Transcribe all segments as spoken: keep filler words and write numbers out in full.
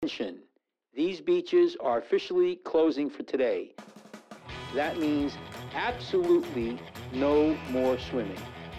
Attention, these beaches are officially closing for today. That means absolutely no more swimming.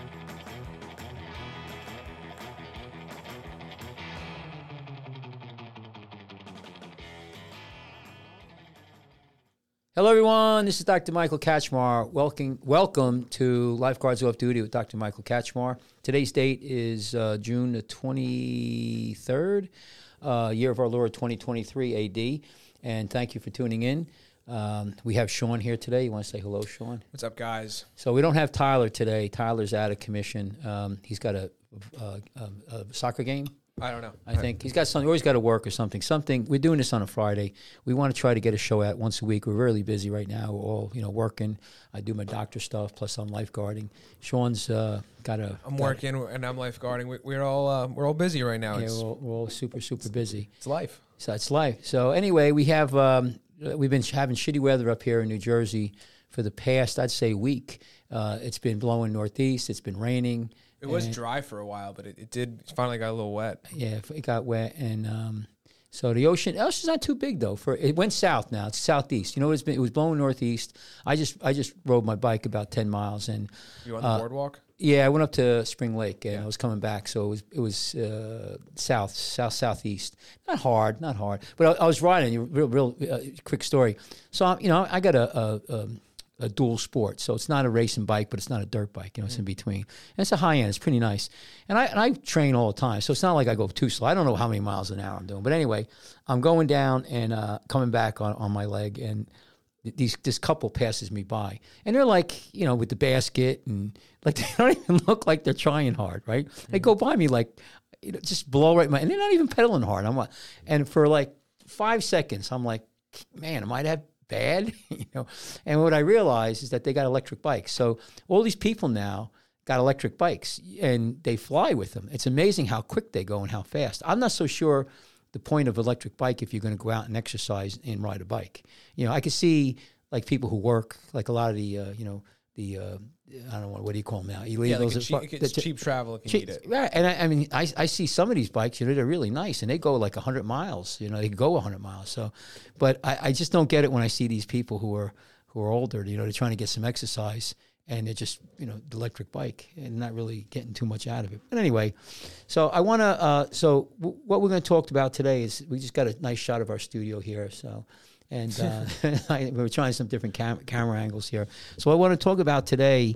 Hello, everyone. This is Doctor Michael Kachmar. Welcome, welcome to Lifeguards Off Duty with Doctor Michael Kachmar. Today's date is uh, June the twenty-third, uh, year of our Lord twenty twenty-three A D. And thank you for tuning in. Um, we have Sean here today. You want to say hello, Sean? What's up, guys? So we don't have Tyler today. Tyler's out of commission. Um, he's got a, a, a, a soccer game. I don't know. I think he's got something, or he's got to work or something. Something. We're doing this on a Friday. We want to try to get a show out once a week. We're really busy right now. We're all, you know, working. I do my doctor stuff, plus I'm lifeguarding. Sean's uh, got a. I'm got working a, and I'm lifeguarding. We, we're all uh, we're all busy right now. Yeah, It's, we're all, we're all super super busy. it's life. So it's life. So anyway, we have um, we've been having shitty weather up here in New Jersey for the past, I'd say, week. Uh, it's been blowing northeast. It's been raining. It was dry for a while, but it, it did finally got a little wet. Yeah, it got wet, and um, so the ocean. The ocean's not too big though. For it went south now. It's southeast. You know, it's been. It was blowing northeast. I just I just rode my bike about ten miles, and You on the uh, boardwalk? yeah, I went up to Spring Lake, and Yeah. I was coming back. So it was it was uh, south, south, southeast. Not hard, not hard. But I, I was riding. Real, real uh, quick story. So I'm, you know, I got a. a, a a dual sport. So it's not a racing bike, but it's not a dirt bike. You know, it's in between. And it's a high end. It's pretty nice. And I and I train all the time. So it's not like I go too slow. I don't know how many miles an hour I'm doing. But anyway, I'm going down and uh, coming back on, on my leg. And these this couple passes me by. And they're like, you know, with the basket. And like they don't even look like they're trying hard, right? They go by me like, you know, just blow right my, and they're not even pedaling hard. I'm like, and for like five seconds, I'm like, man, am I that bad? you know, and what I realized is that they got electric bikes. So all these people now got electric bikes, and they fly with them. It's amazing how quick they go and how fast. I'm not so sure the point of electric bike if you're going to go out and exercise and ride a bike. You know, I can see like people who work, like a lot of the, uh, you know, the uh, I don't know what do you call them now? Illegals. Yeah, like a as cheap, far- it's the- cheap travel if you Cheap- need it. Right, and I, I mean, I, I see some of these bikes, you know, they're really nice, and they go like one hundred miles. You know, they can go one hundred miles. So, but I, I just don't get it when I see these people who are who are older. You know, they're trying to get some exercise, and they're just, you know, the electric bike and not really getting too much out of it. But anyway, so I want to. Uh, so w- what we're going to talk about today is we just got a nice shot of our studio here. So. And uh, I, we're trying some different cam- camera angles here. So what I want to talk about today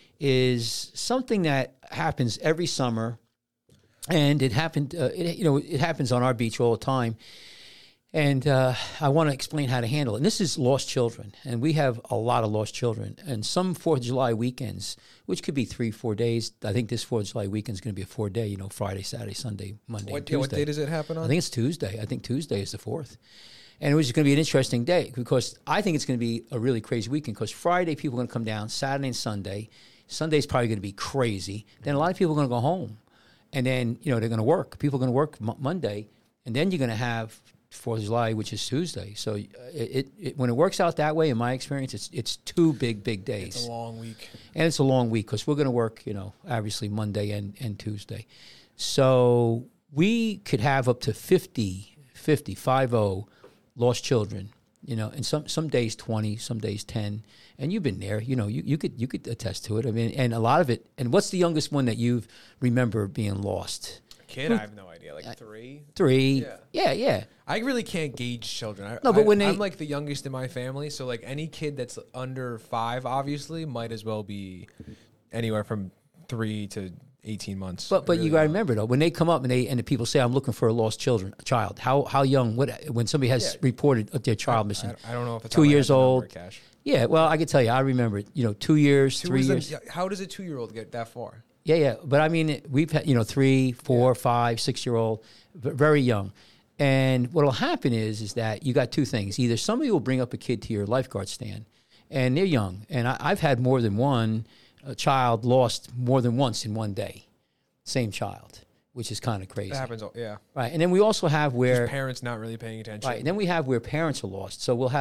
is something that happens every summer, and it happened. Uh, it, you know, it happens on our beach all the time. And uh, I want to explain how to handle it. And this is lost children, and we have a lot of lost children. And some Fourth of July weekends, which could be three, four days. I think this Fourth of July weekend is going to be a four day. You know, Friday, Saturday, Sunday, Monday, What, and yeah, Tuesday. what day does it happen on? I think it's Tuesday. I think Tuesday is the fourth. And it was going to be an interesting day because I think it's going to be a really crazy weekend because Friday people are going to come down, Saturday and Sunday. Sunday's probably going to be crazy. Then a lot of people are going to go home. And then, you know, they're going to work. People are going to work m- Monday. And then you're going to have Fourth of July, which is Tuesday. So it, it, it when it works out that way, in my experience, it's it's two big, big days. It's a long week. And it's a long week because we're going to work, you know, obviously Monday and, and Tuesday. So we could have up to fifty, fifty, five oh lost children, you know, and some, some days twenty, some days ten. And you've been there, you know, you, you could you could attest to it. I mean, and a lot of it. And what's the youngest one that you remember being lost? Kid, I have no idea. Like three? Three. Yeah. Yeah, yeah. I really can't gauge children. I, No, but I, when they- I'm like the youngest in my family, so like any kid that's under five, obviously, might as well be anywhere from three to eighteen months. But but Really you got to young. remember though, when they come up and they and the people say, "I'm looking for a lost children, a child." How how young? What when somebody has Yeah. reported their child missing? I, I don't know if it's two on my years head, the number, old. Cash. Yeah, well, I can tell you, I remember it. You know, two years, Two three is the- years. yeah, how does a two-year-old get that far? Yeah, yeah. But I mean, we've had, you know, three, four, five, six-year-old, v- very young. And what will happen is, is that you got two things. Either somebody will bring up a kid to your lifeguard stand, and they're young. And I, I've had more than one a child lost more than once in one day. Same child, which is kind of crazy. That happens, all- yeah. Right. And then we also have where... Just parents not really paying attention. Right. And then we have where parents are lost. So we'll have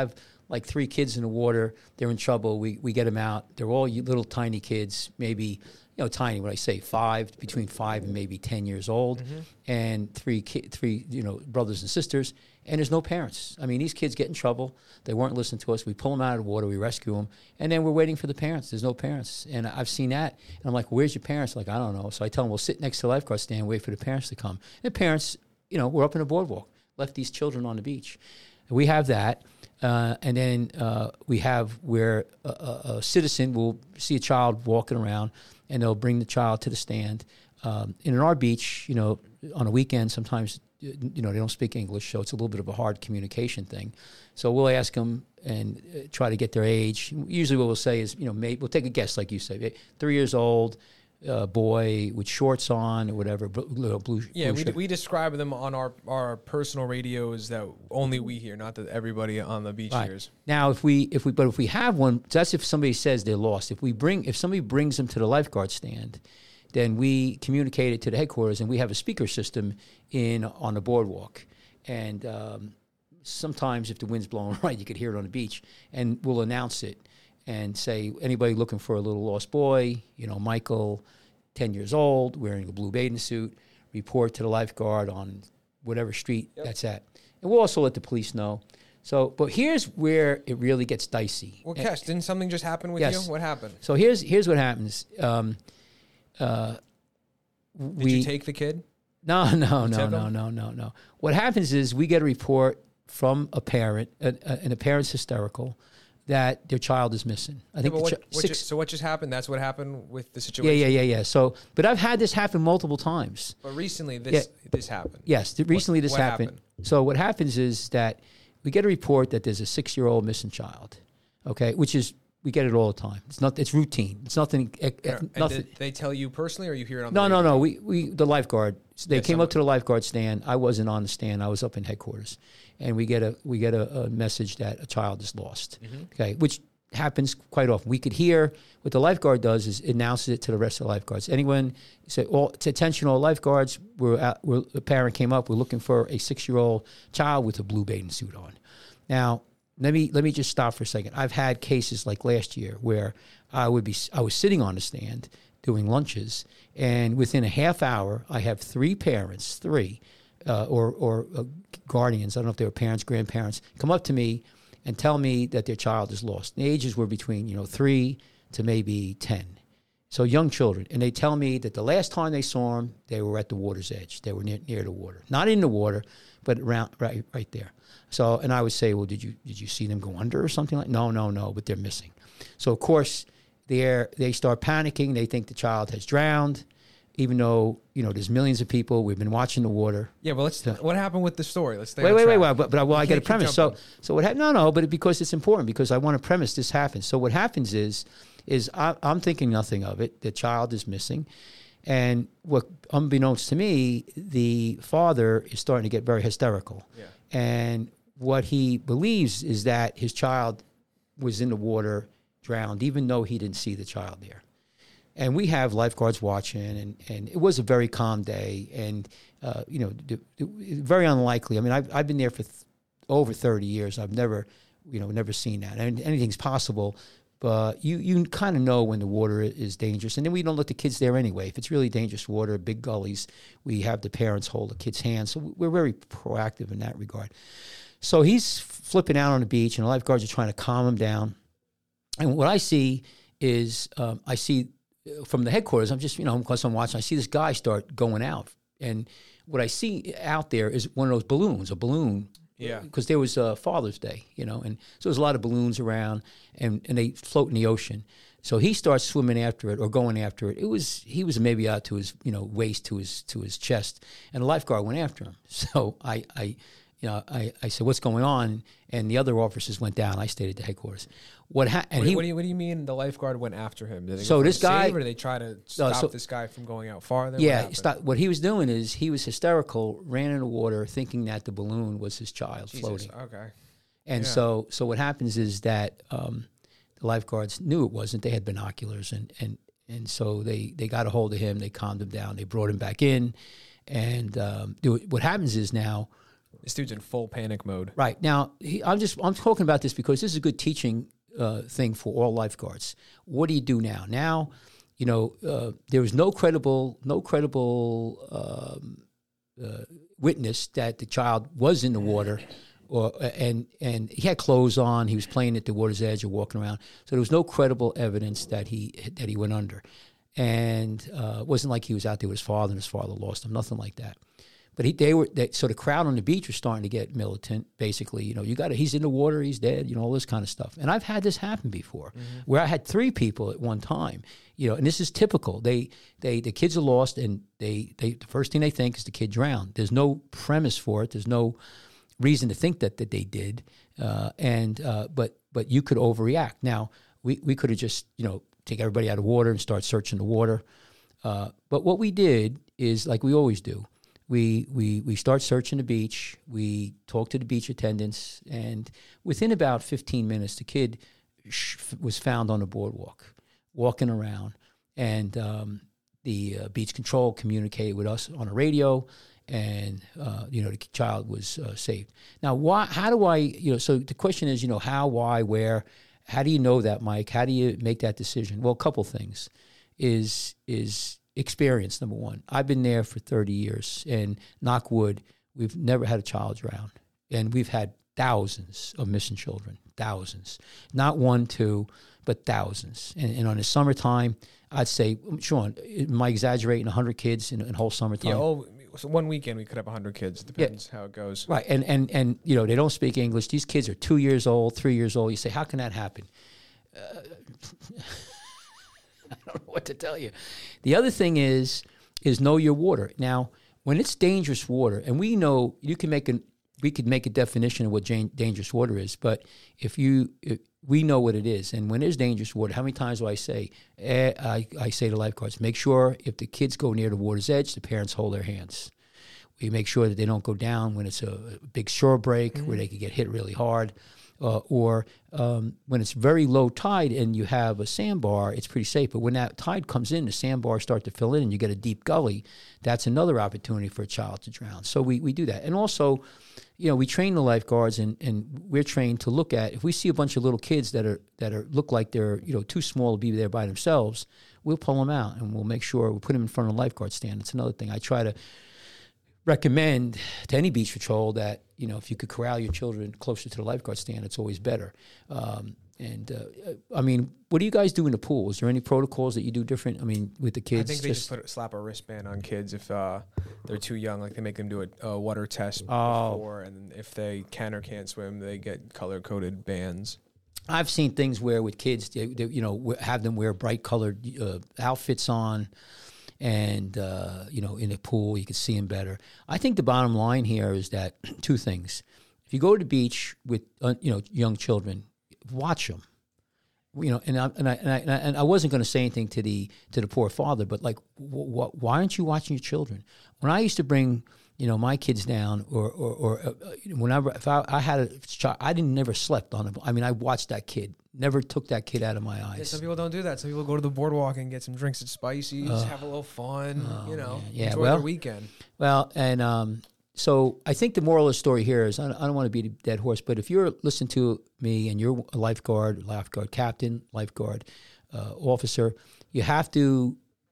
like three kids in the water. They're in trouble. We we get them out. They're all little tiny kids, maybe, you know, tiny. When I say five, between five and maybe ten years old, mm-hmm. and three ki- three you know brothers and sisters. And there's no parents. I mean, these kids get in trouble. They weren't listening to us. We pull them out of the water. We rescue them. And then we're waiting for the parents. There's no parents. And I've seen that. And I'm like, where's your parents? Like, I don't know. So I tell them, we'll sit next to the lifeguard stand and wait for the parents to come. And the parents, you know, we're up in the boardwalk, left these children on the beach. We have that. Uh, and then uh, we have where a, a, a citizen will see a child walking around, and they'll bring the child to the stand. Um, and in our beach, you know, on a weekend, sometimes, you know, they don't speak English, so it's a little bit of a hard communication thing. So we'll ask them and uh, try to get their age. Usually what we'll say is, you know, maybe we'll take a guess, like you say, three years old, uh, boy with shorts on or whatever, blue, blue Yeah, blue we, we describe them on our, our personal radios that only we hear, not that everybody on the beach right. hears. Now, if we, if we, but if we have one, that's if somebody says they're lost. If we bring, if somebody brings them to the lifeguard stand, then we communicate it to the headquarters, and we have a speaker system in on the boardwalk. And um, sometimes if the wind's blowing right, you could hear it on the beach, and we'll announce it and say, anybody looking for a little lost boy, you know, Michael, ten years old, wearing a blue bathing suit, report to the lifeguard on whatever street yep. that's at. And we'll also let the police know. So, but here's where it really gets dicey. Well, Kesh, didn't something just happen with yes. you? What happened? So here's here's what happens. Um, Uh, Did we, you take the kid? No, no, no, no, no, no, no. What happens is we get a report from a parent, and a, a, a parent's hysterical, that their child is missing. I think yeah, the what, ch- what six. Just, so what just happened? That's what happened with the situation. Yeah, yeah, yeah, yeah. So, but I've had this happen multiple times. But recently, this yeah. this happened. Yes, th- recently what, this what happened. happened. So what happens is that we get a report that there's a six-year-old missing child. Okay, which is. We get it all the time. It's not. It's routine. It's nothing. Uh, and nothing. Did they tell you personally, or you hear it on? No, the no, radio? no. We, we, the lifeguard. They Yeah, came someone. up to the lifeguard stand. I wasn't on the stand. I was up in headquarters, and we get a we get a, a message that a child is lost. Mm-hmm. Okay, which happens quite often. We could hear what the lifeguard does is announces it to the rest of the lifeguards. Anyone say, "All to attention, all lifeguards." We're, out, we're a parent came up. We're looking for a six-year-old child with a blue bathing suit on. Now. Let me let me just stop for a second. I've had cases like last year where I would be I was sitting on the stand doing lunches, and within a half hour, I have three parents, three, uh, or or uh, guardians. I don't know if they were parents, grandparents, come up to me and tell me that their child is lost. The ages were between you know three to maybe ten, so young children, and they tell me that the last time they saw them, they were at the water's edge. They were near near the water, not in the water, but around right right there. So, and I would say, well, did you did you see them go under or something like? No, no, no, but they're missing. So, of course, they they start panicking. They think the child has drowned, even though you know there's millions of people. We've been watching the water. Yeah, well, let's. So, what happened with the story? Let's stay. Wait, on wait, track. wait, wait. But, but well, I get a premise. So, jumping. so what happened? No, no, but it, because it's important because I want to premise this happens. So, what happens is, is I, I'm thinking nothing of it. The child is missing. And what, unbeknownst to me, the father is starting to get very hysterical. Yeah. And what he believes is that his child was in the water, drowned, even though he didn't see the child there. And we have lifeguards watching, and, and it was a very calm day, and uh, you know, d- d- very unlikely. I mean, I've I've been there for th- over thirty years. I've never, you know, never seen that. And anything's possible, but you you kind of know when the water is dangerous. And then we don't let the kids there anyway. If it's really dangerous water, big gullies, we have the parents hold the kids' hands. So we're very proactive in that regard. So he's flipping out on the beach, and the lifeguards are trying to calm him down. And what I see is um, I see from the headquarters, I'm just, you know, because I'm watching, I see this guy start going out. And what I see out there is one of those balloons, a balloon. Yeah. Because there was uh, Father's Day, you know, and so there's a lot of balloons around, and, and they float in the ocean. So he starts swimming after it or going after it. It was he was maybe out to his, you know, waist to his to his chest, and the lifeguard went after him. So I, I you know, I, I said, "What's going on?" And the other officers went down. I stayed at the headquarters. What ha- and what, he, what do you what do you mean the lifeguard went after him? Did they so go for this a save, guy, or did they try to stop so, this guy from going out farther? Yeah, what, stop, what he was doing is he was hysterical, ran in the water, thinking that the balloon was his child Jesus, floating. Okay. And Yeah. so, so what happens is that um, the lifeguards knew it wasn't. They had binoculars, and and and so they they got a hold of him. They calmed him down. They brought him back in, and um, do, what happens is now This dude's in full panic mode. Right. Now, he, I'm just I'm talking about this because this is a good teaching uh, thing for all lifeguards. What do you do now? Now, you know, uh, there was no credible no credible um, uh, witness that the child was in the water, or and and he had clothes on. He was playing at the water's edge or walking around. So there was no credible evidence that he that he went under, and uh, it wasn't like he was out there with his father and his father lost him. Nothing like that. But he, they were they, so the crowd on the beach was starting to get militant. Basically, you know, you got to he's in the water, he's dead, you know, all this kind of stuff. And I've had this happen before, mm-hmm. where I had three people at one time, you know, and this is typical. They they the kids are lost, and they they the first thing they think is the kid drowned. There's no premise for it. There's no reason to think that that they did. Uh, and uh, but but you could overreact. Now we we could have just you know take everybody out of water and start searching the water. Uh, but what we did is like we always do. We we we start searching the beach. We talk to the beach attendants, and within about fifteen minutes, the kid sh- was found on the boardwalk, walking around, and um, the uh, beach control communicated with us on a radio, and uh, you know the child was uh, saved. Now, why? How do I? You know, so the question is, you know, how, why, where? How do you know that, Mike? How do you make that decision? Well, a couple things is is. Experience, number one. I've been there for thirty years, and knock wood, we've never had a child drown. And we've had thousands of missing children, thousands. Not one, two, but thousands. And, and on the summertime, I'd say, Sean, am I exaggerating, one hundred kids in, in whole summertime? Yeah, oh, so one weekend we could have one hundred kids. Depends yeah. how it goes. Right, and, and, and, you know, they don't speak English. These kids are two years old, three years old. You say, how can that happen? Uh, I don't know what to tell you. The other thing is, is know your water. Now, when it's dangerous water, and we know you can make an, we could make a definition of what jan- dangerous water is, but if you, if we know what it is, and when there's dangerous water, how many times do I say, eh, I, I say to lifeguards, make sure if the kids go near the water's edge, the parents hold their hands. We make sure that they don't go down when it's a, a big shore break mm-hmm. where they could get hit really hard. Uh, or um, when it's very low tide and you have a sandbar, it's pretty safe. But when that tide comes in, the sandbars start to fill in and you get a deep gully, that's another opportunity for a child to drown. So we, we do that. And also, you know, we train the lifeguards, and, and we're trained to look at, if we see a bunch of little kids that are that are look like they're, you know, too small to be there by themselves, we'll pull them out and we'll make sure we put them in front of the lifeguard stand. It's another thing. I try to recommend to any beach patrol that, you know, if you could corral your children closer to the lifeguard stand, it's always better. Um, and, uh, I mean, what do you guys do in the pool? Is there any protocols that you do different, I mean, with the kids? I think they just, just put slap a wristband on kids if uh, they're too young. Like, they make them do a, a water test oh. before, and if they can or can't swim, they get color-coded bands. I've seen things where with kids, they, they, you know, have them wear bright-colored uh, outfits on, and, uh, you know, in the pool, you can see them better. I think the bottom line here is that two things. If you go to the beach with, uh, you know, young children, watch them. You know, and I, and I, and I, and I wasn't going to say anything to the to the poor father, but like, wh- wh- why aren't you watching your children? When I used to bring, you know, my kids down, or or, or uh, whenever if I, I had a child, I didn't never slept on it. I mean, I watched that kid. Never took that kid out of my eyes. Yeah, some people don't do that. Some people go to the boardwalk and get some drinks at Spicy's, uh, have a little fun, oh, you know, yeah. enjoy well, their weekend. Well, and um, so I think the moral of the story here is, I don't, I don't want to beat a dead horse, but if you're listening to me and you're a lifeguard, lifeguard captain, lifeguard uh, officer, you have to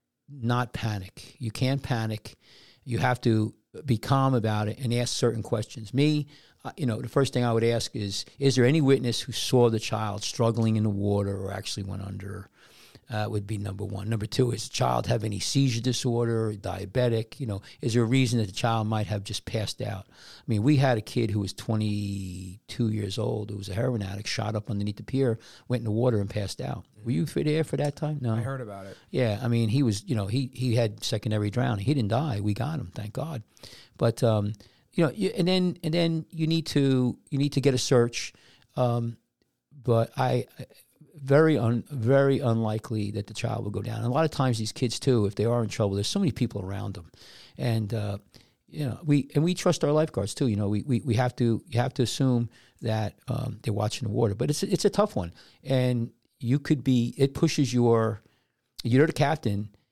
not panic. You can't panic. You have to be calm about it and ask certain questions. Me, Uh, you know, the first thing I would ask is, is there any witness who saw the child struggling in the water or actually went under? Uh, would be number one. Number two, is the child have any seizure disorder, diabetic? You know, is there a reason that the child might have just passed out? I mean, we had a kid who was twenty-two years old, who was a heroin addict, shot up underneath the pier, went in the water and passed out. Were you there for that time? No. I heard about it. Yeah, I mean, he was, you know, he, he had secondary drowning. He didn't die. We got him, thank God. But, um, you know, you, and then and then you need to you need to get a search, um, but I very un, very unlikely that the child will go down. And a lot of times these kids too, if they are in trouble, there's so many people around them, and uh, you know we and we trust our lifeguards too. You know, we we, we have to you have to assume that um, they're watching the water, but it's it's a tough one, and you could be it pushes your you're the captain.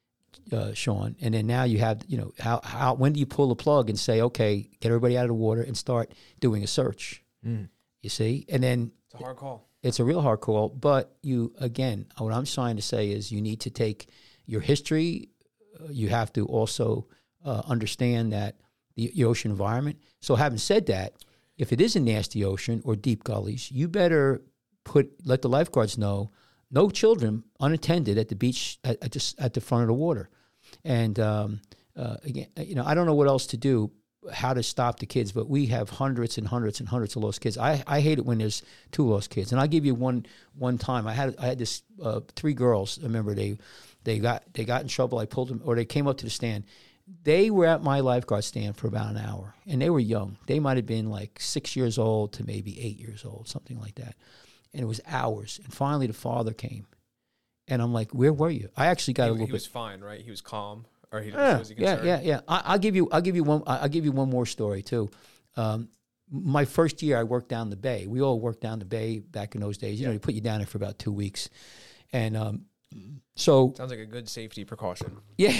uh, Sean. And then now you have, you know, how how when do you pull the plug and say, okay, get everybody out of the water and start doing a search? Mm. You see, and then It's a hard call. it's a real hard call. But you again, what I'm trying to say is you need to take your history. Uh, you have to also uh, understand that the, the ocean environment. So having said that, if it is a nasty ocean or deep gullies, you better put let the lifeguards know no children unattended at the beach at, at, the, at the front of the water. And um, uh, again, you know, I don't know what else to do, how to stop the kids, but we have hundreds and hundreds and hundreds of lost kids. I, I hate it when there's two lost kids. And I'll give you one one time. I had I had this uh, three girls. I remember they they got they got in trouble. I pulled them, or they came up to the stand. They were at my lifeguard stand for about an hour, and they were young. They might have been like six years old to maybe eight years old, something like that. And it was hours. And finally, the father came, and I'm like, "Where were you?" I actually got He, a little he bit. was fine, right? He was calm, or he Yeah, was he yeah, concerned? yeah, yeah. I, I'll give you. I'll give you one. I'll give you one more story too. Um, my first year, I worked down the bay. We all worked down the bay back in those days. You know, they put you down there for about two weeks, and um, so Sounds like a good safety precaution. yeah.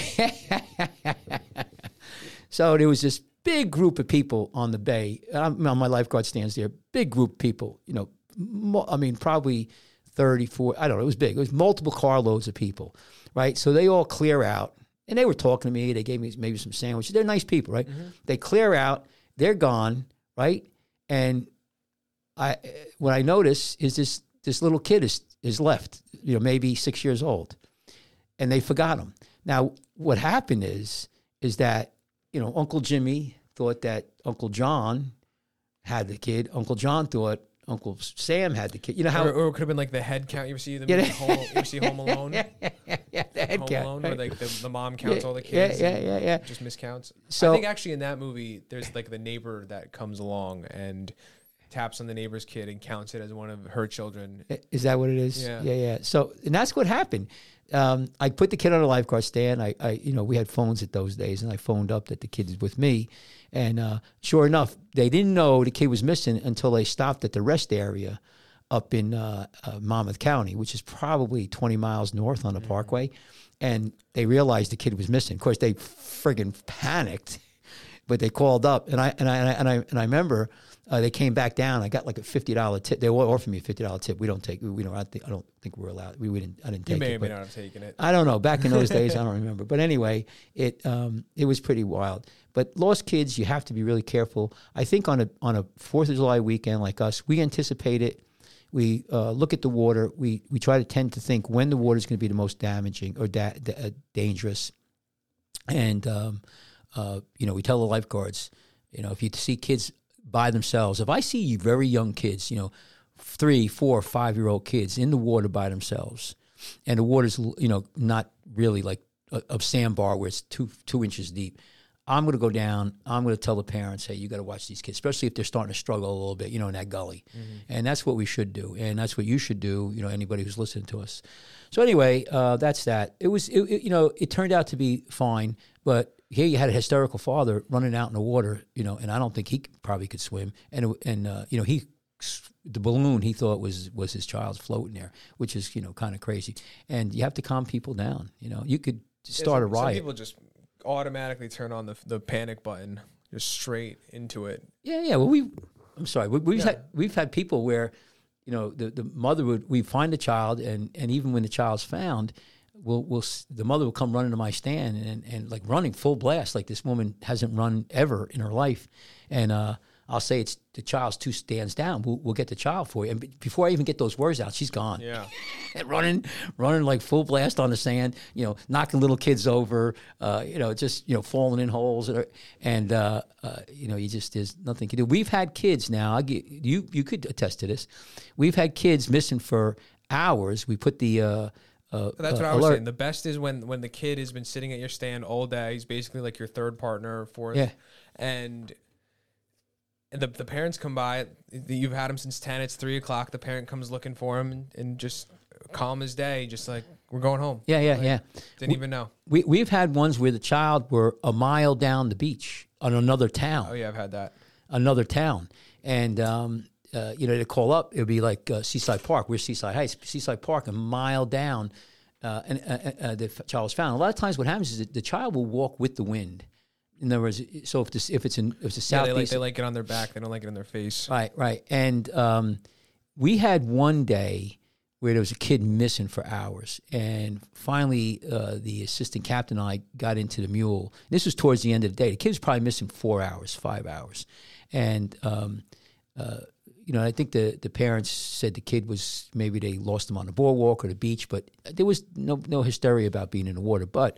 So there was this big group of people on the bay. I'm on my lifeguard stands there. Big group of people. You know, mo- I mean, probably thirty, forty, I don't know. It was big. It was multiple carloads of people, right? So they all clear out, and they were talking to me. They gave me maybe some sandwiches. They're nice people, right? Mm-hmm. They clear out. They're gone, right? And I, what I notice is this this little kid is is left. You know, maybe six years old, and they forgot him. Now, what happened is is that, you know, Uncle Jimmy thought that Uncle John had the kid. Uncle John thought Uncle Sam had the kid. You know how, or, or it could have been like the head count. You ever see the Yeah, movie Home, you ever see Home Alone? yeah, yeah, yeah, the head Home count, Alone, right? where like the, the mom counts Yeah, all the kids. yeah, and yeah, yeah. Just miscounts. So- I think actually in that movie, there's like the neighbor that comes along and taps on the neighbor's kid and counts it as one of her children. Is that what it is? Yeah. yeah, yeah. So, and that's what happened. Um, I put the kid on a lifeguard stand. I, I, you know, we had phones at those days, and I phoned up that the kid is with me. And uh, sure enough, they didn't know the kid was missing until they stopped at the rest area up in uh, uh, Monmouth County, which is probably twenty miles north on the mm-hmm. Parkway. And they realized the kid was missing. Of course, they friggin' panicked, but they called up, and I and I and I and I, and I remember. Uh, they came back down. I got like a fifty dollar tip. They offered me a fifty dollar tip. We don't take. We, we don't. I, think, I don't think we're allowed. We, we didn't. I didn't take You may it. or may not have taken it. I don't know. Back in those days, I don't remember. But anyway, it um, it was pretty wild. But lost kids, you have to be really careful. I think on a on a Fourth of July weekend like us, we anticipate it. We uh, look at the water. We we try to tend to think when the water is going to be the most damaging or da- da- uh, dangerous. And um, uh, you know, we tell the lifeguards, you know, if you see kids by themselves. If I see very young kids, you know, three, four, five-year-old kids in the water by themselves, and the water's, you know, not really like a, a sandbar where it's two two inches deep, I'm going to go down. I'm going to tell the parents, hey, you got to watch these kids, especially if they're starting to struggle a little bit, you know, in that gully. Mm-hmm. And that's what we should do, and that's what you should do, you know, anybody who's listening to us. So anyway, uh, that's that. It was, it, it, you know, it turned out to be fine, but here you had a hysterical father running out in the water, you know, and I don't think he probably could swim. And, and uh, you know, he the balloon he thought was was his child's floating there, which is, you know, kind of crazy. And you have to calm people down. You know, you could start yeah, some, a riot. Some people just automatically turn on the the panic button, just straight into it. Yeah, yeah. Well, we, I'm sorry, we, we've Yeah. had we've had people where, you know, the, the mother would we find the child, and, and even when the child's found, we'll we'll the mother will come running to my stand and, and like running full blast, like this woman hasn't run ever in her life, and uh, I'll say it's the child's two stands down. We'll, we'll get the child for you, and b- before I even get those words out, she's gone. Yeah, and running, running like full blast on the sand. You know, knocking little kids over. Uh, you know, just you know falling in holes, and, and uh, uh, you know, you just there's nothing you can do. We've had kids now. I get, you you could attest to this. We've had kids missing for hours. We put the uh, Uh, that's what uh, I was alert. saying. The best is when when the kid has been sitting at your stand all day. He's basically like your third partner, fourth, Yeah. and and the the parents come by. You've had him since ten. It's three o'clock. The parent comes looking for him and, and just calm as day, just like we're going home. Yeah, yeah, Like, yeah. Didn't we, even know. We we've had ones where the child were a mile down the beach on another town. Oh yeah, I've had that. Another town, and um, uh, you know, to call up, it would be like uh, Seaside Park. We're Seaside Heights, Seaside Park, a mile down. uh, and uh, uh, the child was found. A lot of times, what happens is that the child will walk with the wind. In other words, so if this, if it's in if it's a Yeah, southeast, they like they like it on their back. They don't like it in their face. right, right. And um, we had one day where there was a kid missing for hours, and finally, uh, the assistant captain and I got into the mule. This was towards the end of the day. The kid was probably missing four hours, five hours, and um, uh, you know, I think the the parents said the kid was maybe they lost him on the boardwalk or the beach, but there was no no hysteria about being in the water, but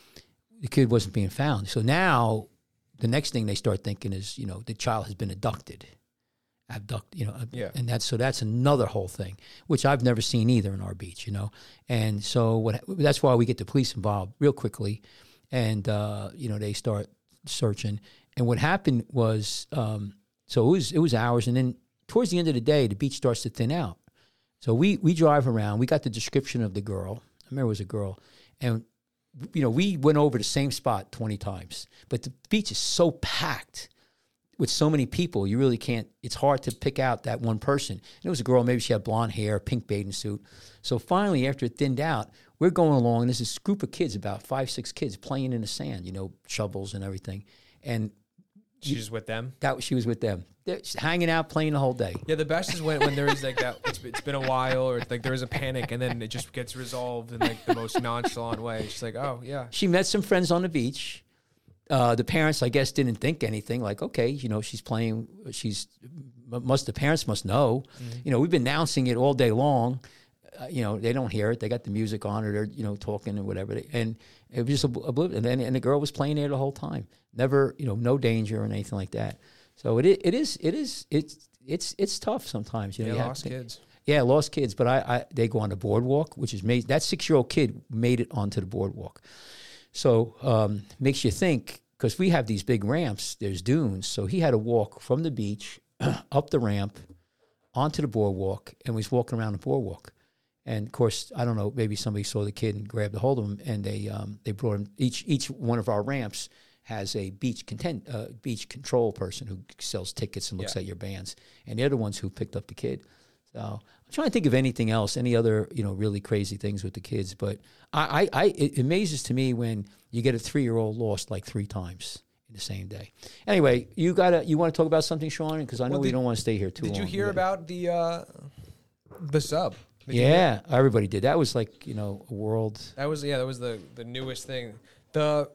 the kid wasn't being found. So now the next thing they start thinking is, you know, the child has been abducted, abducted, you know, Yeah. and that's, so that's another whole thing, which I've never seen either in our beach, you know? And so what, that's why we get the police involved real quickly. And, uh, you know, they start searching. And what happened was, um, so it was, it was hours. And then towards the end of the day, the beach starts to thin out. So we, we drive around, we got the description of the girl. I remember it was a girl. And you know, we went over the same spot twenty times, but the beach is so packed with so many people, you really can't, it's hard to pick out that one person. And it was a girl, maybe she had blonde hair, pink bathing suit. So finally, after it thinned out, we're going along, and there's this group of kids, about five, six kids, playing in the sand, you know, shovels and everything. And She's with them. that she was with them. They're just hanging out, playing the whole day. Yeah, the best is when, when there is like that. It's, it's been a while, or it's like there is a panic, and then it just gets resolved in like the most nonchalant way. It's just like, oh yeah. She met some friends on the beach. Uh, the parents, I guess, didn't think anything. Like, okay, you know, she's playing. She's must the parents must know. Mm-hmm. You know, we've been announcing it all day long. Uh, you know, they don't hear it. They got the music on, or they're you know talking or whatever. They, and it was just oblivious. And then and the girl was playing there the whole time. Never, you know, no danger or anything like that. So it it is it is it's it's it's tough sometimes. You know, Yeah, you lost have to, kids. Yeah, lost kids. But I, I they go on the boardwalk, which is made. That six year old kid made it onto the boardwalk. So um, makes you think, because we have these big ramps. There's dunes, so he had to walk from the beach up the ramp onto the boardwalk, and was walking around the boardwalk. And of course, I don't know. Maybe somebody saw the kid and grabbed a hold of him, and they um, they brought him. Each each one of our ramps has a beach content, uh, beach control person who sells tickets and looks Yeah. at your bands, and they're the ones who picked up the kid. So I'm trying to think of anything else, any other you know really crazy things with the kids. But I, I, I it amazes to me when you get a three year old lost like three times in the same day. Anyway, you gotta you want to talk about something, Sean? Because I know Well, we did- don't want to stay here too Did long. you hear Yeah. about the uh, the sub? Did you hear? Yeah, everybody did. That was like you know a world. That was yeah. That was the the newest thing. The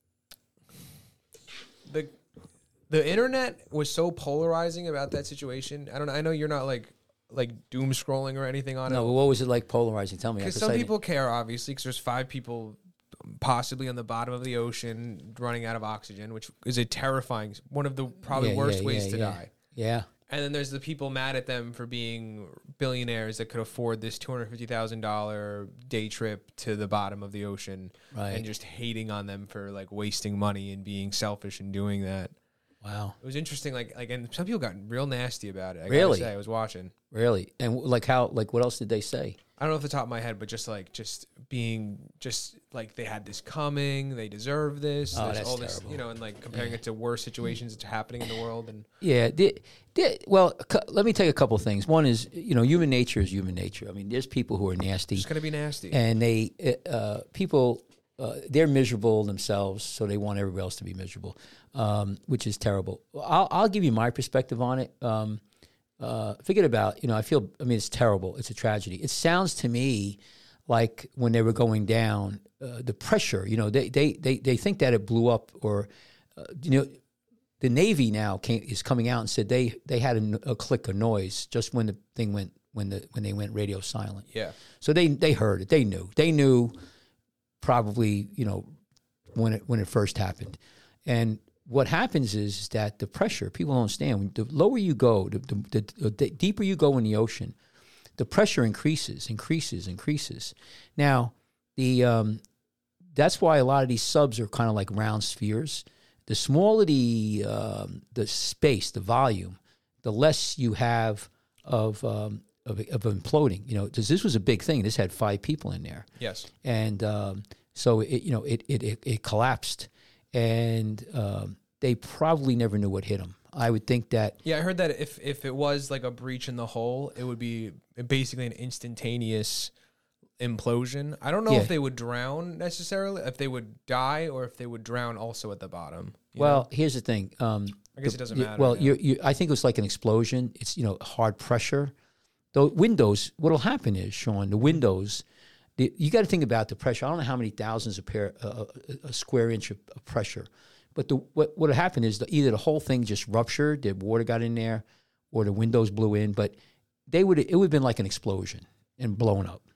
the the internet was so polarizing about that situation. I don't know. I know you're not like like doom scrolling or anything on No, it. but what was it like polarizing? Tell me. Because 'cause some I- people care, obviously, because there's five people possibly on the bottom of the ocean running out of oxygen, which is a terrifying, one of the probably Yeah, worst yeah, ways yeah, to yeah. die. Yeah. And then there's the people mad at them for being billionaires that could afford this two hundred fifty thousand dollars day trip to the bottom of the ocean, Right. and just hating on them for like wasting money and being selfish and doing that. Wow. It was interesting. Like, like, and some people got real nasty about it. I Really? gotta say, I was watching. Really? And like how? Like what else did they say? I don't know off the top of my head, but just like, just being, just like they had this coming, they deserve this, Oh, there's that's all this, terrible. you know, and like comparing it to worse situations that's happening in the world. And Yeah. The, the, well, cu- let me take a couple of things. One is you know human nature is human nature. I mean, there's people who are nasty, it's gonna be nasty. and they uh, people uh, they're miserable themselves, so they want everybody else to be miserable, um, which is terrible. I'll, I'll give you my perspective on it. Um, uh, forget about you know. I feel. I mean, it's terrible. It's a tragedy. It sounds to me like when they were going down, uh, the pressure. You know, they they they they think that it blew up, or uh, you know, the Navy now came, is coming out and said they they had a, a click, a noise just when the thing went when the when they went radio silent. yeah. So they they heard it. They knew. They knew probably, you know, when it when it first happened. And what happens is that the pressure, people don't understand, when the lower you go, the, the, the, the deeper you go in the ocean, the pressure increases, increases, increases. Now, the um, that's why a lot of these subs are kind of like round spheres. The smaller the um, the space, the volume, the less you have of um, of, of imploding. You know, because this was a big thing. This had five people in there, Yes. and um, so it you know it it it, it collapsed, and um, they probably never knew what hit them. I would think that. Yeah, I heard that if if it was like a breach in the hull, it would be basically an instantaneous implosion. I don't know Yeah. if they would drown necessarily, if they would die, or if they would drown also at the bottom. you Well, know? here's the thing. Um, I guess the- it doesn't the- matter Well, now. you you I think it was like an explosion. It's you know hard pressure. The windows. What'll happen is, Sean, the windows. The, you got to think about the pressure. I don't know how many thousands of pair uh, a square inch of, of pressure, but the what what happened is the, either the whole thing just ruptured, the water got in there, or the windows blew in. But they would it would have been like an explosion and blown up.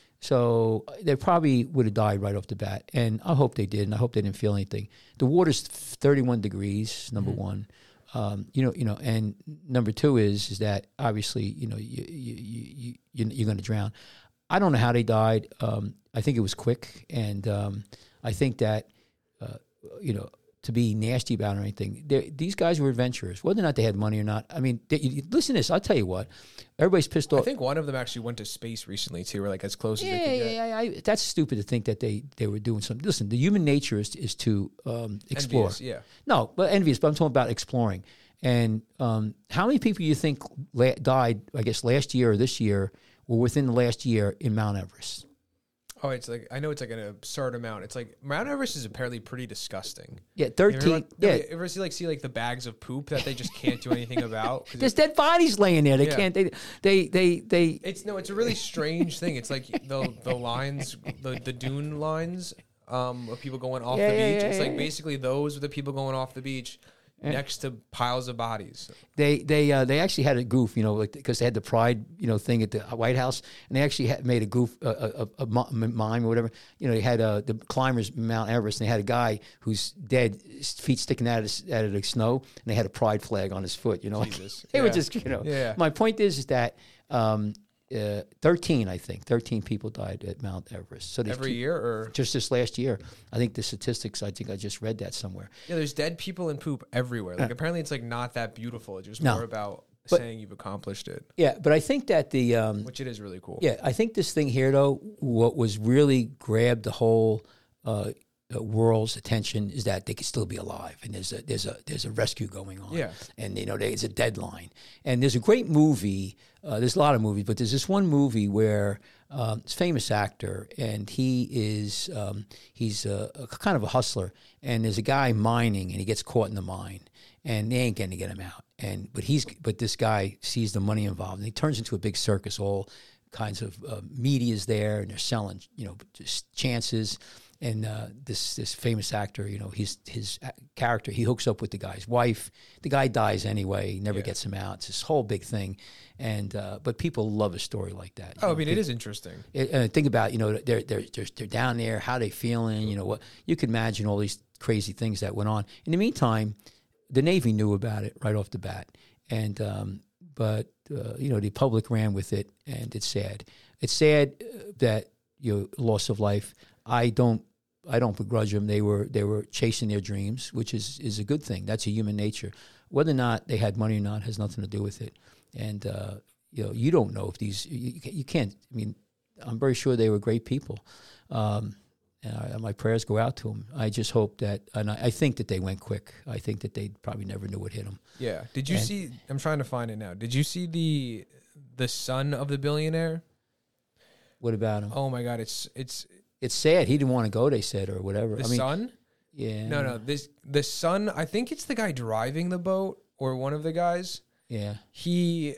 So they probably would have died right off the bat, and I hope they did, and I hope they didn't feel anything. The water's thirty-one degrees, number mm-hmm. one. Um, you know, you know, and number two is is that obviously, you know, you you you, you you're going to drown. I don't know how they died. Um, I think it was quick, and um, I think that uh, you know, to be nasty about it or anything. These guys were adventurers, whether or not they had money or not. I mean, they, you, listen to this. I'll tell you what. Everybody's pissed off. I think one of them actually went to space recently too, or like as close yeah, as they could yeah, get. Yeah, yeah. That's stupid to think that they, they were doing something. Listen, the human nature is is to um, explore. Envious, yeah. No, but envious. But I'm talking about exploring. And um, how many people you think la- died? I guess last year or this year, or within the last year in Mount Everest? Oh, it's like I know it's like an absurd amount. It's like Mount Everest is apparently pretty disgusting. Yeah, thirteen. You ever, yeah, you ever see like see like the bags of poop that they just can't do anything about? There's dead bodies laying there. They Yeah. can't. They they they they. It's no. It's a really strange thing. It's like the the lines, the the dune lines, um, of people going off Yeah, the yeah, beach. yeah, it's yeah, like yeah. basically those are the people going off the beach. Next to piles of bodies. They they uh, they actually had a goof, you know, like because they had the Pride, you know, thing at the White House, and they actually had made a goof, uh, a, a, a mime or whatever. You know, they had uh, the climbers Mount Everest, and they had a guy who's dead, his feet sticking out of the, out of the snow, and they had a Pride flag on his foot. You know, Jesus. they Yeah. were just, you know. Yeah. My point is, is that um, uh, thirteen, I think, thirteen people died at Mount Everest. So there's Every two- year, or just this last year, I think the statistics. I think I just read that somewhere. yeah, there's dead people and poop everywhere. Like apparently, it's like not that beautiful. It's just No. more about But- saying you've accomplished it, Yeah, but I think that the um, which it is really cool. Yeah, I think this thing here, though, what was really grabbed the whole uh, uh, world's attention is that they could still be alive, and there's a there's a there's a rescue going on. Yeah. and you know there's a deadline, and there's a great movie. Uh, there's a lot of movies, but there's this one movie where um, it's a famous actor, and he is um, he's a, a kind of a hustler, and there's a guy mining, and he gets caught in the mine, and they ain't going to get him out. And but he's but this guy sees the money involved, and he turns into a big circus. All kinds of uh, media's there, and they're selling, you know, just chances. And uh, this this famous actor, you know, he's his a- character. He hooks up with the guy's wife. The guy dies anyway. He never Yeah. gets him out. It's this whole big thing. And uh, but people love a story like that. Oh, You I know, mean, pe- it is interesting. it- and think about, you know, they're they're they're, they're down there. How they feeling? You know what? You could imagine all these crazy things that went on. In the meantime, the Navy knew about it right off the bat, and um, but uh, you know the public ran with it, and it's sad. It's sad uh, that you know loss of life. I don't. I don't begrudge them. They were they were chasing their dreams, which is, is a good thing. That's a human nature. Whether or not they had money or not has nothing to do with it. And uh, you know, you don't know if these you, you can't. I mean, I'm very sure they were great people. Um, and I, my prayers go out to them. I just hope that, and I, I think that they went quick. I think that they probably never knew what hit them. Yeah. Did you And- see? I'm trying to find it now. Did you see the the son of the billionaire? What about him? Oh my God! It's it's It's sad. He didn't want to go. They said, or whatever. the I mean, son. yeah, No, no. This the son. I think it's the guy driving the boat or one of the guys. yeah, He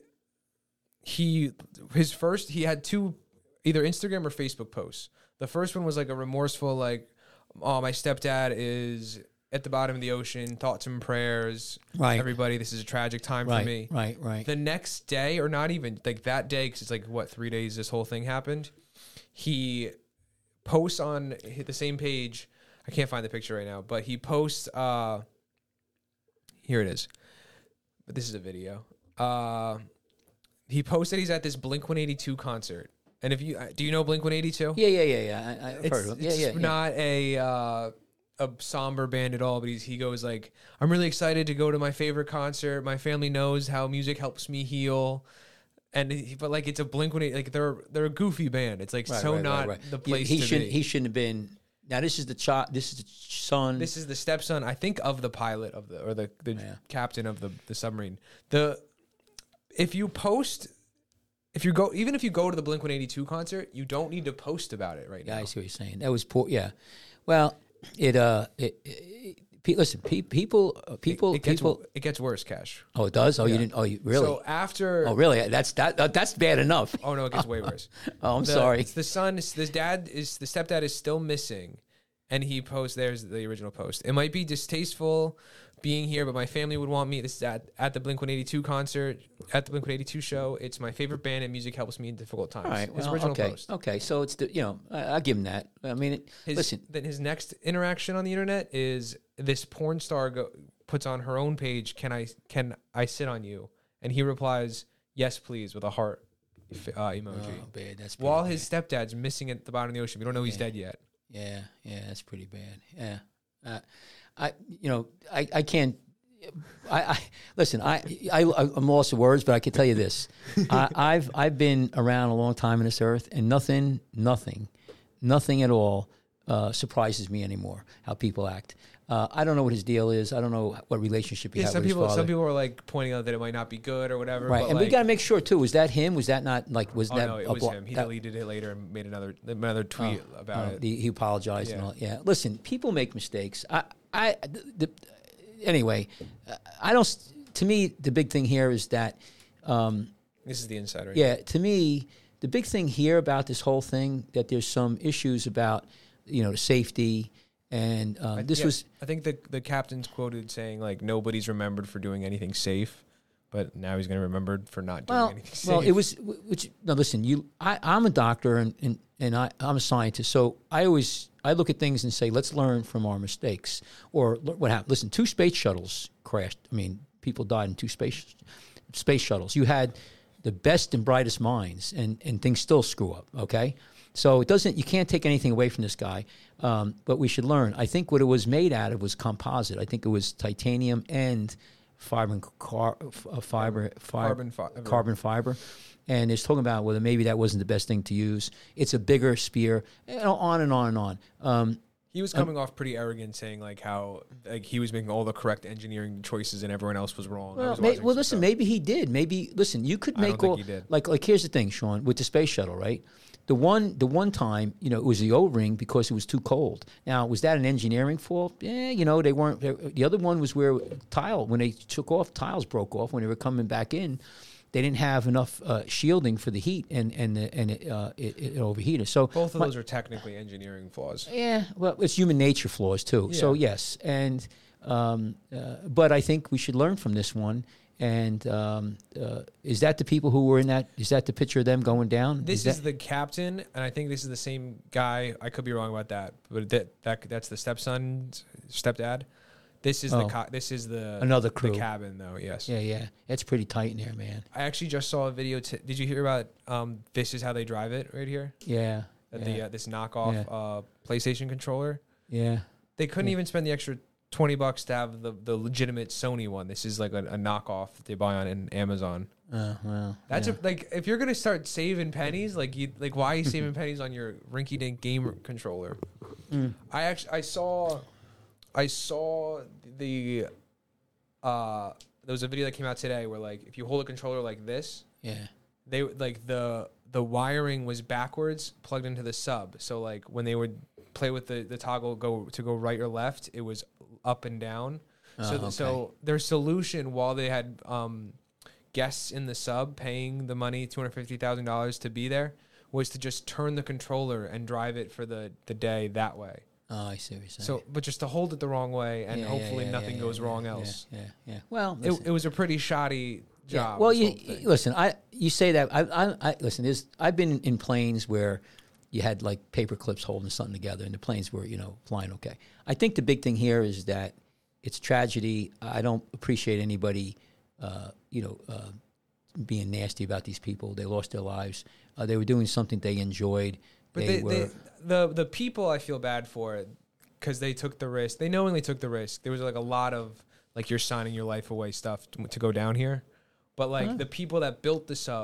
he his first he had two either Instagram or Facebook posts. The first one was like a remorseful like, oh, my stepdad is at the bottom of the ocean. Thoughts and prayers. right, Everybody, this is a tragic time right, for me. right, right. The next day, or not even like that day, because it's like what three days this whole thing happened. He posts on the same page. I can't find the picture right now, but he posts. Uh, here it is. But this is a video. Uh, he posted he's at this Blink one eighty-two concert. And if you uh, do you know Blink one eighty-two? Yeah, yeah, yeah, yeah. I, I've It's, heard of him. Yeah, it's yeah, yeah. not a uh, a somber band at all, but he's, he goes like, I'm really excited to go to my favorite concert. My family knows how music helps me heal. And he, but like it's a Blink one eighty, like they're they're a goofy band. It's like Right, so right, not right, right. the You- place he to shouldn't. be. He shouldn't have been. Now this is the child. This is the son. This is the stepson, I think, of the pilot of the or the, the Yeah. captain of the, the submarine. The if you post if you go, even if you go to the Blink one eighty-two concert, you don't need to post about it right Yeah, now. I see what you're saying. That was poor. Yeah. Well, it uh, it, it, pe- listen, pe- people, uh, people, it, it gets, people. It gets worse, Cash. Oh, it does. Oh, Yeah. you didn't. Oh, you really? So after, oh, really? That's that. Uh, that's bad enough. oh no, it gets way worse. Oh, I'm The- sorry. It's the son. It's the dad is the stepdad is still missing, and he posts. There's the original post. It might be distasteful being here, but my family would want me. This is at, at the Blink one eighty-two concert, at the Blink one eighty-two show. It's my favorite band, and music helps me in difficult times. All right. His Well, original okay. post. Okay. So it's the you know I, I'll give him that. I mean, it, His, listen. Then his next interaction on the internet is this porn star go, puts on her own page. Can I can I sit on you? And he replies, "Yes, please," with a heart uh, emoji. Oh, bad. That's pretty While bad. his stepdad's missing at the bottom of the ocean. We don't know he's Yeah. dead yet. Yeah. Yeah. That's pretty bad. Yeah. Uh, I you know I I can't. I, I listen. I, I I'm lost of words, but I can tell you this: I, I've I've been around a long time on this earth, and nothing, nothing, nothing at all uh, surprises me anymore. How people act. Uh, I don't know what his deal is. I don't know what relationship he Yeah, had some with people his father. some people are like pointing out that it might not be good or whatever. right, but and like, we got to make sure too. Was that him? Was that not like? Was oh that no, it a was blo- him. He that- deleted it later and made another another tweet about Oh, it. He, he apologized and Yeah. all. Yeah. Listen, people make mistakes. I, I, the, the, anyway, I don't. To me, the big thing here is that, um, This is the insider. yeah. To me, the big thing here about this whole thing that there's some issues about, you know, the safety and um, this Yeah, was. I think the the captain's quoted saying like nobody's remembered for doing anything safe, but now he's going to be remembered for not doing Well, anything safe. well, it was. Which no, listen, you. I, I'm a doctor and and, and I, I'm a scientist, so I always I look at things and say, let's learn from our mistakes. Or l- what happened? Listen, two space shuttles crashed. I mean, people died in two space space shuttles. You had the best and brightest minds, and and things still screw up. Okay, so it doesn't. You can't take anything away from this guy. Um, but we should learn. I think what it was made out of was composite. I think it was titanium and fiber, car, uh, fiber, fiber Carbon fiber. carbon fiber, and it's talking about whether maybe that wasn't the best thing to use. It's a bigger spear, you know, on and on and on. Um, He was coming off pretty arrogant, saying like how like he was making all the correct engineering choices and everyone else was wrong. I well, was may, watching well, some listen, stuff. maybe he did. Maybe listen, you could I don't make think all he did. like like here's the thing, Sean, with the space shuttle, right? The one the one time, you know, it was the O-ring because it was too cold. Now, was that an engineering fault? Yeah, you know, they weren't. The other one was where tile when they took off, tiles broke off when they were coming back in. They didn't have enough uh, shielding for the heat, and and the, and it, uh, it, it overheated. So Both of my- those are technically engineering flaws. yeah, well, it's human nature flaws too. So Yeah. yes, and um, uh, but I think we should learn from this one. And um, uh, is that the people who were in that? Is that the picture of them going down? This that, is the captain, and I think this is the same guy. I could be wrong about that, but that, that that's the stepson's stepdad. This is the Oh. co- this is the Another the crew. cabin though. Yes, yeah, yeah, it's pretty tight in there, man. I actually just saw a video. T- Did you hear about um, this is how they drive it right here? Yeah, That yeah, The uh, this knockoff Yeah. uh, PlayStation controller. yeah. They couldn't Yeah. even spend the extra twenty bucks to have the, the legitimate Sony one. This is like a, a knockoff that they buy on in Amazon. Uh, well, That's yeah. a, like if you're gonna start saving pennies, like you like why are you saving pennies on your rinky dink game controller? Mm. I actually I saw I saw the uh there was a video that came out today where like if you hold a controller like this, yeah. they like the the wiring was backwards plugged into the sub. So like when they would play with the, the toggle go to go right or left, it was up and down. So Oh, okay. so their solution while they had um, guests in the sub paying the money two hundred fifty thousand dollars to be there was to just turn the controller and drive it for the, the day that way. Oh, I see what you're saying. So but just to hold it the wrong way and Yeah, yeah, hopefully yeah, nothing yeah, goes yeah, wrong yeah, else. Yeah, yeah. Well, It, listen. it was a pretty shoddy Yeah, job. well, this you whole thing. listen. I you say that. I, I, I listen. There's I've been in planes where you had like paper clips holding something together, and the planes were you know flying okay. I think the big thing here is that it's tragedy. I don't appreciate anybody, uh, you know, uh, being nasty about these people. They lost their lives. Uh, they were doing something they enjoyed. But they, they, were. they, the the people I feel bad for because they took the risk. They knowingly took the risk. There was like a lot of like you're signing your life away stuff to, to go down here. But like Huh. the people that built the sub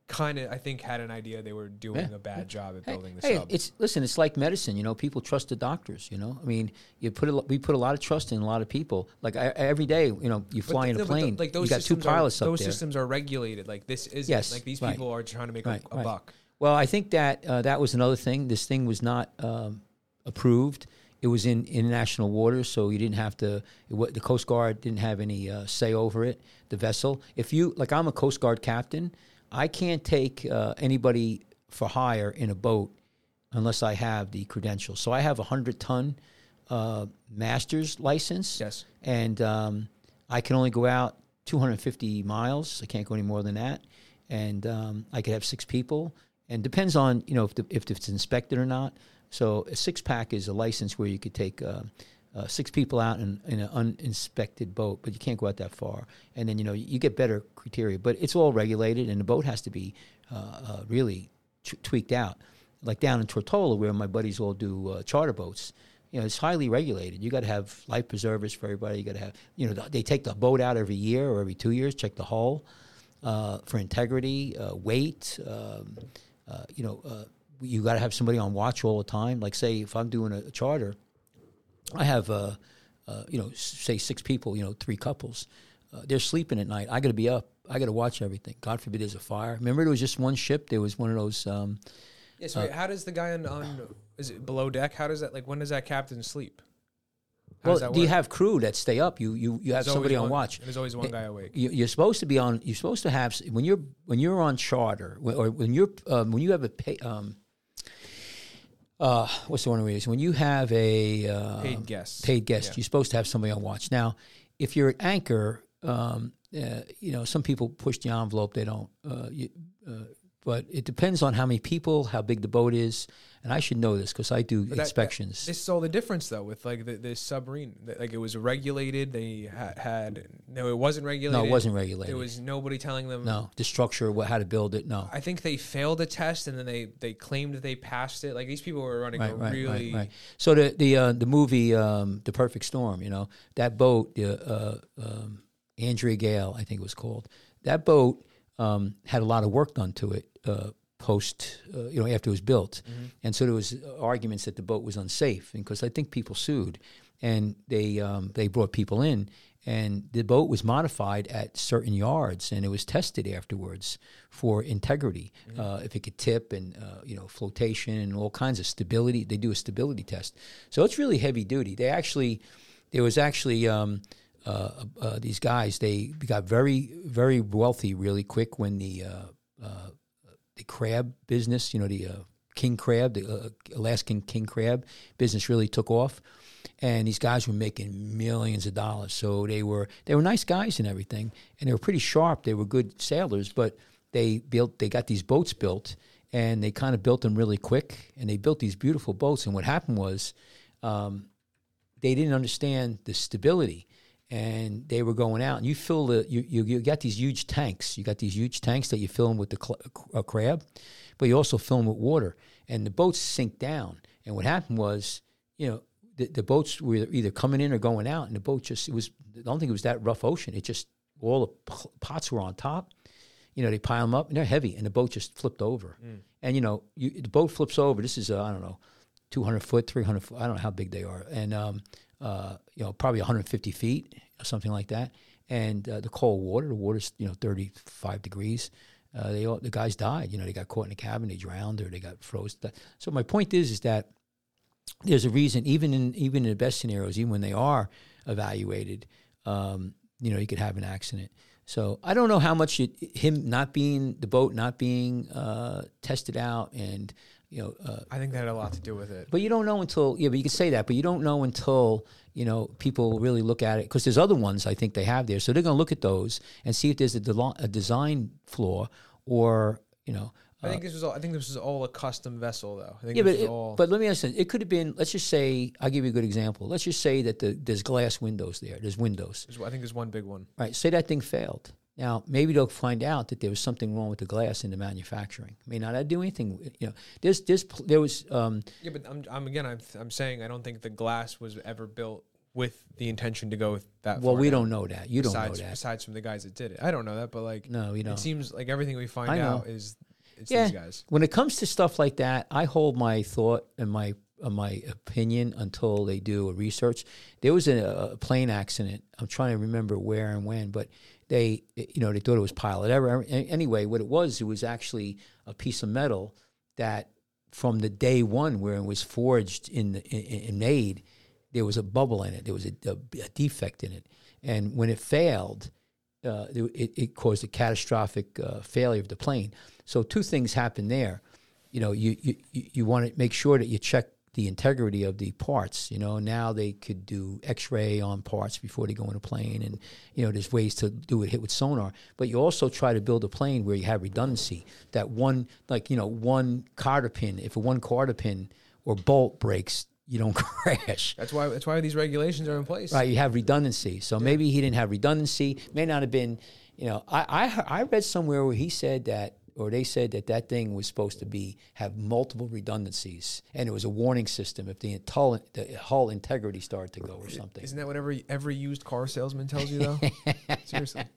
kind of, I think, had an idea they were doing Yeah. a bad job at Hey, building the hey, sub. it's listen. It's like medicine. You know, people trust the doctors. You know, I mean, you put a, lo- we put a lot of trust in a lot of people. Like I, every day, you know, you fly in a But the- but the- plane. like those you got two systems pilots are, up those there. systems are regulated. Like this isn't. Yes, like these right. people are trying to make Right, a, a right. buck. Well, I think that uh, that was another thing. This thing was not um, approved. It was in international waters, so you didn't have to. It, wa- the Coast Guard didn't have any uh, say over it. The vessel. If you like, I'm a Coast Guard captain. I can't take uh, anybody for hire in a boat unless I have the credentials. So I have a hundred ton uh, master's license. Yes. And um, I can only go out two hundred fifty miles. I can't go any more than that. And um, I could have six people. And depends on, you know, if, the, if it's inspected or not. So a six pack is a license where you could take uh, uh, six people out in, in an uninspected boat, but you can't go out that far. And then, you know, you get better criteria. But it's all regulated, and the boat has to be uh, uh, really t- tweaked out. Like down in Tortola, where my buddies all do uh, charter boats, you know, it's highly regulated. You got to have life preservers for everybody. You got to have, you know, they take the boat out every year or every two years, check the hull uh, for integrity, uh, weight. Um, uh, you know, uh, you got to have somebody on watch all the time. Like, say, if I'm doing a, a charter, I have, uh, uh, you know, s- say six people, you know, three couples. Uh, they're sleeping at night. I got to be up. I got to watch everything. God forbid there's a fire. Remember, there was just one ship. There was one of those. Um, Yeah, so wait, how does the guy on, on is it below deck? How does that like when does that captain sleep? How well, does that do you work? have crew that stay up? You you you have There's somebody always on one- watch. There's always one Eh, guy awake. You, you're supposed to be on. You're supposed to have when you're when you're on charter when- or when you're um, when you have a pay. Um, uh, what's the one we use? When you have a uh, Paid guest. paid guest, Yeah. you're supposed to have somebody on watch. Now, if you're at anchor, um, uh, you know some people push the envelope. They don't. Uh, you, uh, but it depends on how many people, how big the boat is, and I should know this because I do But that- inspections. This is all the difference, though, with like the, this submarine. That, Like it was regulated. They ha- had no, it wasn't regulated. no, it wasn't regulated. There was nobody telling them. no the structure, what, how to build it. No. I think they failed a test, and then they they claimed that they passed it. Like these people were running a Right, right, really. right, right. So the the uh, the movie um, The Perfect Storm, you know, that boat, the uh, um, Andrea Gale, I think it was called. That boat um, had a lot of work done to it uh, post, uh, you know, after it was built, Mm-hmm. and so there was arguments that the boat was unsafe, because I think people sued, and they um, they brought people in. And the boat was modified at certain yards, and it was tested afterwards for integrity, Mm-hmm. uh, if it could tip, and uh, you know, flotation and all kinds of stability. They do a stability test, so it's really heavy duty. They actually, there was actually um, uh, uh, these guys. They got very, very wealthy really quick when the uh, uh, the crab business, you know, the uh, king crab, the uh, Alaskan king crab business really took off. And these guys were making millions of dollars. So they were they were nice guys and everything, and they were pretty sharp. They were good sailors, but they built they got these boats built, and they kind of built them really quick. And they built these beautiful boats. And what happened was, um, they didn't understand the stability, and they were going out. And you fill the you you, you got these huge tanks. You got these huge tanks that you fill them with the cl- uh, crab, but you also fill them with water, and the boats sink down. And what happened was, you know. The, the boats were either coming in or going out, and the boat just, it was, I don't think it was that rough ocean. It just, all the p- pots were on top. You know, they pile them up, and they're heavy, and the boat just flipped over. Mm. And, you know, you, the boat flips over. This is, uh, I don't know, two hundred foot, three hundred foot. I don't know how big they are. And, um, uh, you know, probably one hundred fifty feet or something like that. And uh, the cold water, the water's, you know, thirty-five degrees. Uh, they all, the guys died. You know, they got caught in the cabin, they drowned, or they got frozen. So my point is, is that there's a reason, even in even in the best scenarios, even when they are evaluated, um, you know, you could have an accident. So I don't know how much it, him not being, the boat not being uh, tested out, and you know. Uh, I think that had a lot to do with it. but you don't know until, yeah, but you can say that, but you don't know until, you know, people really look at it, because there's other ones I think they have there. So they're going to look at those and see if there's a, de- a design flaw, or, you know. I think this was all. I think this was all a custom vessel, though. I think Yeah, this but was it, all. but let me ask you, it could have been, let's just say, I'll give you a good example. Let's just say that the, there's glass windows there. There's windows. I think there's one big one. Right. Say that thing failed. Now, maybe they'll find out that there was something wrong with the glass in the manufacturing. May not do anything. You know, there's, there's, there was. Um, Yeah, but I'm, I'm again, I'm, I'm saying I don't think the glass was ever built with the intention to go with that. Well, far we down. don't know that. You besides, don't know that. Besides from the guys that did it, I don't know that, but like, No, you don't. It seems like everything we find I know. out is it's Yeah. these guys. When it comes to stuff like that, I hold my thought and my uh, my opinion until they do a research. There was a, a plane accident. I'm trying to remember where and when, but they, you know, they thought it was pilot error. Anyway, what it was, it was actually a piece of metal that from the day one where it was forged in the, in, in made, there was a bubble in it. There was a, a, a defect in it, and when it failed, uh, it, it caused a catastrophic uh, failure of the plane. So two things happened there. You know, you you you want to make sure that you check the integrity of the parts. You know, now they could do X-ray on parts before they go in a plane, and you know, there's ways to do it hit with sonar. But you also try to build a plane where you have redundancy. That one, like you know, one cotter pin. If a one cotter pin or bolt breaks, you don't crash. That's why. That's why these regulations are in place. Right, you have redundancy. So yeah. Maybe he didn't have redundancy. May not have been. You know, I I, I read somewhere where he said that. Or they said that that thing was supposed to be have multiple redundancies, and it was a warning system if the hull, the hull integrity started to go or something. Isn't that what every, every used car salesman tells you, though? Seriously.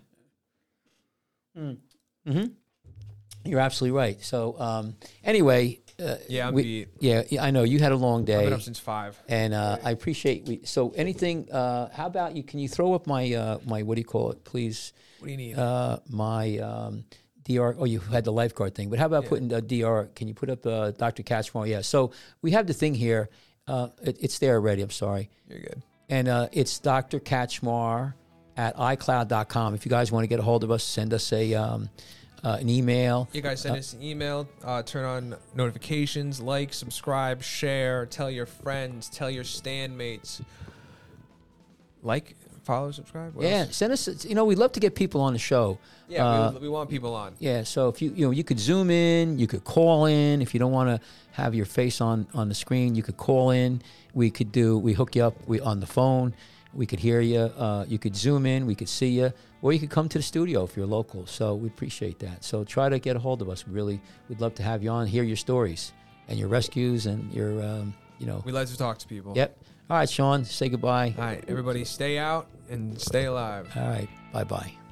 Mm. Mm-hmm. You're absolutely right. So um, anyway, uh, yeah, I'm we, beat. Yeah, yeah, I know you had a long day. I've been up since five, and uh, I appreciate. We, so anything? Uh, how about you? Can you throw up my uh, my what do you call it, please? What do you need? Uh, my. Um, D R, oh, you had the lifeguard thing, but how about yeah. putting the D R? Can you put up uh, Doctor Katchmar? Yeah, so we have the thing here. Uh, it, it's there already. I'm sorry. You're good. And uh, it's Doctor Katchmar at i cloud dot com. If you guys want to get a hold of us, send us a um, uh, an email. You guys send uh, us an email. Uh, turn on notifications. Like, subscribe, share. Tell your friends. Tell your stand mates. Like, follow, subscribe. What yeah, else? send us. You know, we'd love to get people on the show. Yeah, uh, we, we want people on. Yeah, so if you you know you could zoom in, you could call in. If you don't want to have your face on, on the screen, you could call in. We could do we hook you up we on the phone. We could hear you. Uh, you could zoom in. We could see you, or you could come to the studio if you're local. So we appreciate that. So try to get a hold of us. We really, we'd love to have you on, hear your stories and your rescues and your um, you know. We like to talk to people. Yep. All right, Sean. Say goodbye. All right, everybody, stay out and stay alive. All right. Bye bye.